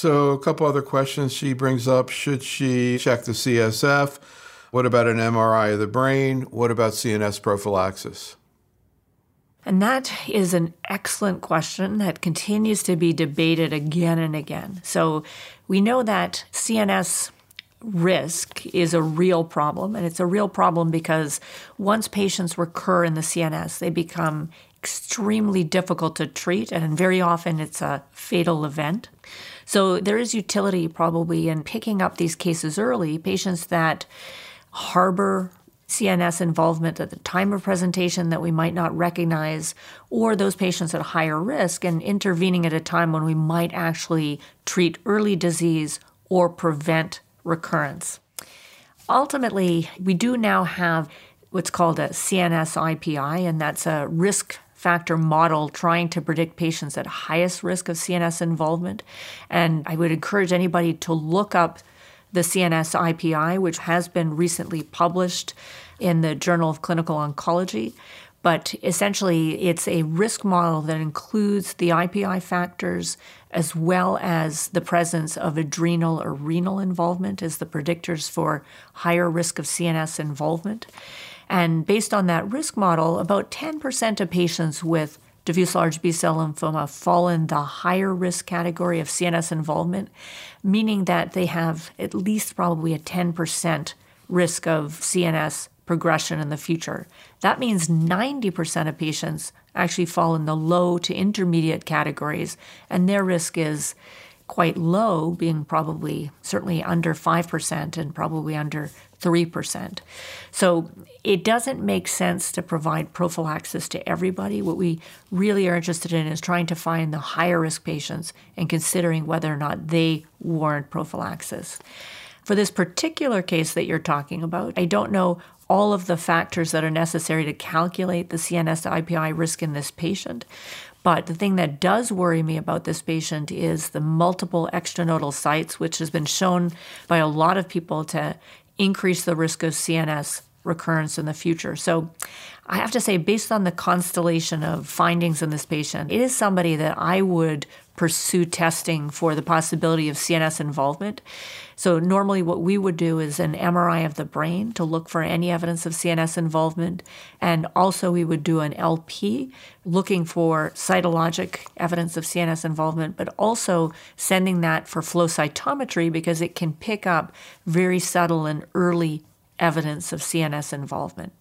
So a couple other questions she brings up. Should she check the CSF? What about an MRI of the brain? What about CNS prophylaxis? And that is an excellent question that continues to be debated again and again. So we know that CNS risk is a real problem, and it's a real problem because once patients recur in the CNS, they become extremely difficult to treat, and very often it's a fatal event. So there is utility probably in picking up these cases early, patients that harbor CNS involvement at the time of presentation that we might not recognize, or those patients at higher risk, and intervening at a time when we might actually treat early disease or prevent recurrence. Ultimately, we do now have what's called a CNS IPI, and that's a risk factor model trying to predict patients at highest risk of CNS involvement. And I would encourage anybody to look up the CNS IPI, which has been recently published in the Journal of Clinical Oncology. But essentially, it's a risk model that includes the IPI factors as well as the presence of adrenal or renal involvement as the predictors for higher risk of CNS involvement. And based on that risk model, about 10% of patients with diffuse large B-cell lymphoma fall in the higher risk category of CNS involvement, meaning that they have at least probably a 10% risk of CNS progression in the future. That means 90% of patients actually fall in the low to intermediate categories, and their risk is quite low, being probably certainly under 5% and probably under 3%. So it doesn't make sense to provide prophylaxis to everybody. What we really are interested in is trying to find the higher risk patients and considering whether or not they warrant prophylaxis. For this particular case that you're talking about, I don't know all of the factors that are necessary to calculate the CNS IPI risk in this patient. But the thing that does worry me about this patient is the multiple extranodal sites, which has been shown by a lot of people to increase the risk of CNS recurrence in the future. So I have to say, based on the constellation of findings in this patient, it is somebody that I would pursue testing for the possibility of CNS involvement. So normally what we would do is an MRI of the brain to look for any evidence of CNS involvement. And also we would do an LP looking for cytologic evidence of CNS involvement, but also sending that for flow cytometry because it can pick up very subtle and early evidence of CNS involvement.